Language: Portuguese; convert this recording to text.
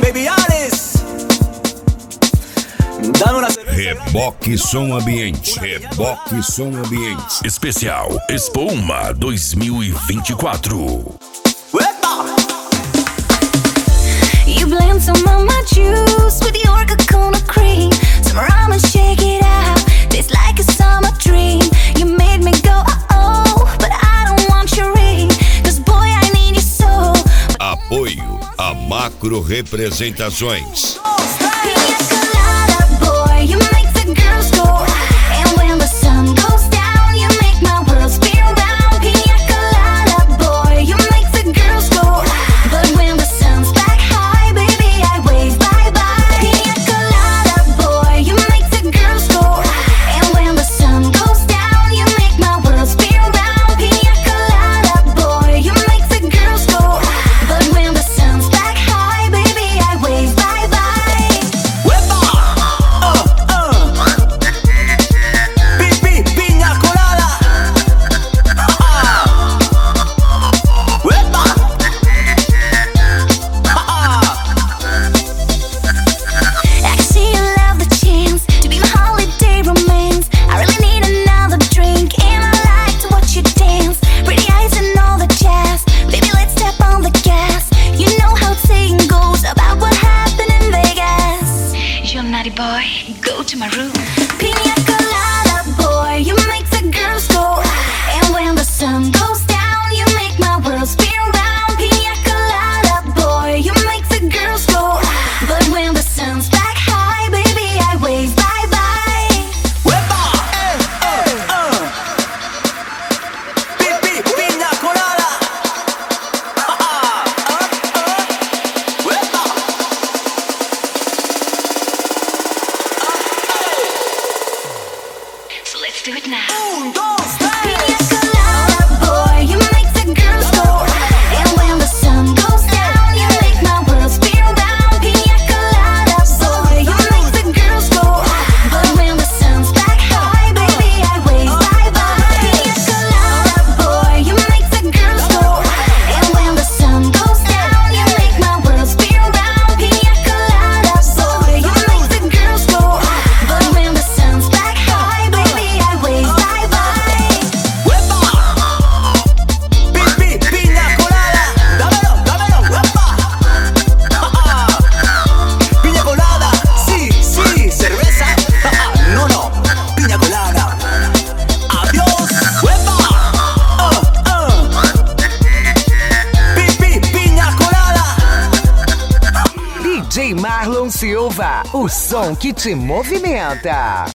baby Alice. Dame una cerveza. Reboque Som Ambiente. Reboque Som Ambiente. Especial Espuma 2024. You blend some of my juice with your coconut cream. Some rum and shake it out. Tastes like a summer dream. You made me go oh, but I don't want your ring. 'Cause boy, I need you so. Apoio a Macro Representações. Pina colada, boy, you make the girls go. And when the sun goes down, you make my world spin round. Pina colada, boy, you make the girls go. But when the sun's back high, baby, I wave bye-bye. Pina colada, boy, you make the girls go. And when the sun goes down, you make my world spin round. Pina colada, boy, you make the girls go. But when the sun's back high, baby, I wave bye-bye. Piña colada. I see you love the chance to be my holiday romance. I really need another drink, and I like to watch you dance. Pretty eyes and all the jazz. Baby, let's step on the gas. You know how saying goes about what happened in Vegas. You're naughty boy, go to my room. Pina colada, boy, you make the girls go. And when the sun goes down, you make my world spin round. Pina colada, boy, you make the girls go. But when the sun's back high, baby, I wave bye-bye. Piña colada. So let's do it now. Un, dos, tres. Pina colada, boy, you make the girls go. And when the sun goes down, you make my world spin round. Pina colada, boy, you make the girls go. But when the sun's back high, baby, I wave bye-bye. Pina colada, boy, you make the girls go. And when the sun goes down, you make my world spin round. Pina colada, boy, you make the girls go. But when the sun's back high, baby, I wave bye-bye. Piña colada. Dámelo. Piña colada. Sí, cerveza. No, piña colada. Adiós. Piña colada. DJ Marlon Silva, o som que te movimenta.